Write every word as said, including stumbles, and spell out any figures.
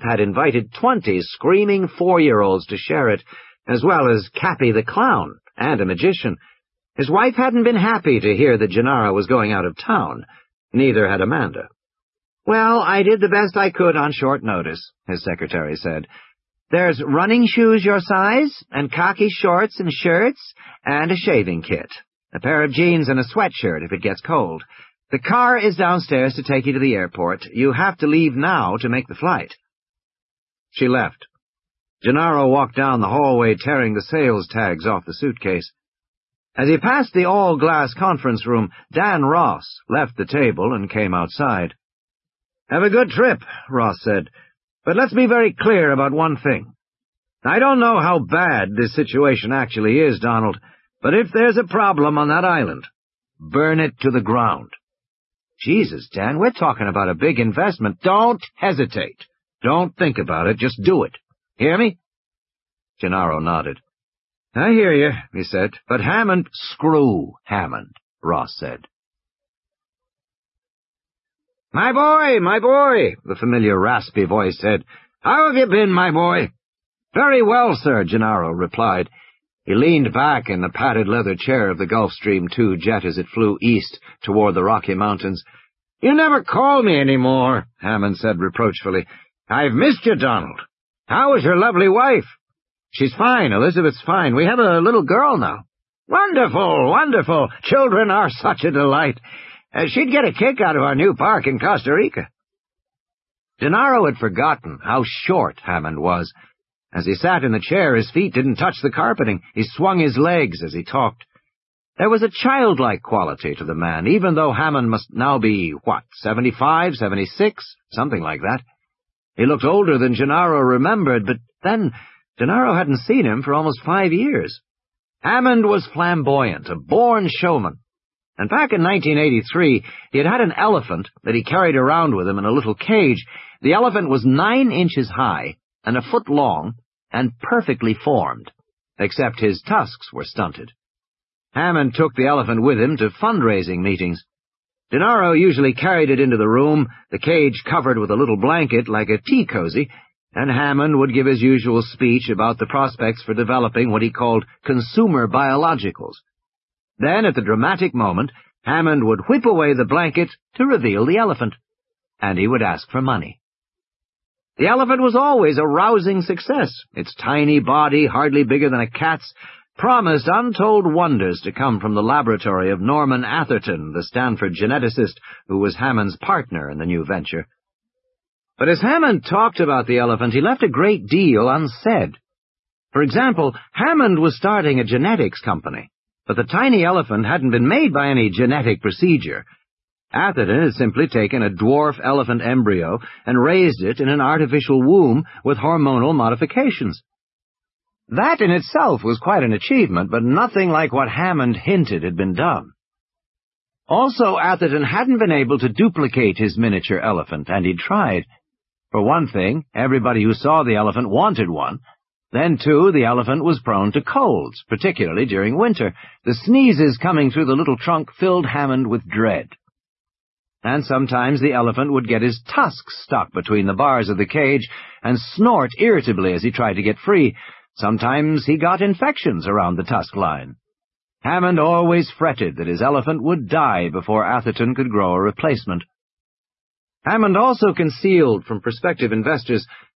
had invited twenty screaming four-year-olds to share it, as well as Cappy the Clown and a magician. His wife hadn't been happy to hear that Gennaro was going out of town. Neither had Amanda. "Well, I did the best I could on short notice," his secretary said. "There's running shoes your size, and khaki shorts and shirts, and a shaving kit. A pair of jeans and a sweatshirt if it gets cold. The car is downstairs to take you to the airport. You have to leave now to make the flight." She left. Gennaro walked down the hallway tearing the sales tags off the suitcase. As he passed the all-glass conference room, Dan Ross left the table and came outside. "Have a good trip," Ross said, "but let's be very clear about one thing. I don't know how bad this situation actually is, Donald, but if there's a problem on that island, burn it to the ground." "Jesus, Dan, we're talking about a big investment." "Don't hesitate. Don't think about it. Just do it. Hear me?" Gennaro nodded. "I hear you," he said, "but Hammond—" "Screw Hammond," Ross said. "My boy, my boy," the familiar raspy voice said. "How have you been, my boy?" "Very well, sir," Gennaro replied. He leaned back in the padded leather chair of the Gulfstream two jet as it flew east toward the Rocky Mountains. "You never call me any more," Hammond said reproachfully. "I've missed you, Donald. How is your lovely wife?" "She's fine. Elizabeth's fine. We have a little girl now." "Wonderful, wonderful. Children are such a delight. Uh, she'd get a kick out of our new park in Costa Rica." Gennaro had forgotten how short Hammond was. As he sat in the chair, his feet didn't touch the carpeting. He swung his legs as he talked. There was a childlike quality to the man, even though Hammond must now be, what, seventy-five, seventy-six, something like that. He looked older than Gennaro remembered, but then Gennaro hadn't seen him for almost five years. Hammond was flamboyant, a born showman. And back in nineteen eighty-three, he had had an elephant that he carried around with him in a little cage. The elephant was nine inches high and a foot long and perfectly formed, except his tusks were stunted. Hammond took the elephant with him to fundraising meetings. Gennaro usually carried it into the room, the cage covered with a little blanket like a tea cozy, and Hammond would give his usual speech about the prospects for developing what he called consumer biologicals. Then, at the dramatic moment, Hammond would whip away the blanket to reveal the elephant, and he would ask for money. The elephant was always a rousing success. Its tiny body, hardly bigger than a cat's, promised untold wonders to come from the laboratory of Norman Atherton, the Stanford geneticist who was Hammond's partner in the new venture. But as Hammond talked about the elephant, he left a great deal unsaid. For example, Hammond was starting a genetics company, but the tiny elephant hadn't been made by any genetic procedure. Atherton had simply taken a dwarf elephant embryo and raised it in an artificial womb with hormonal modifications. That in itself was quite an achievement, but nothing like what Hammond hinted had been done. Also, Atherton hadn't been able to duplicate his miniature elephant, and he'd tried. For one thing, everybody who saw the elephant wanted one. Then, too, the elephant was prone to colds, particularly during winter. The sneezes coming through the little trunk filled Hammond with dread. And sometimes the elephant would get his tusks stuck between the bars of the cage and snort irritably as he tried to get free. Sometimes he got infections around the tusk line. Hammond always fretted that his elephant would die before Atherton could grow a replacement. Hammond also concealed from prospective investors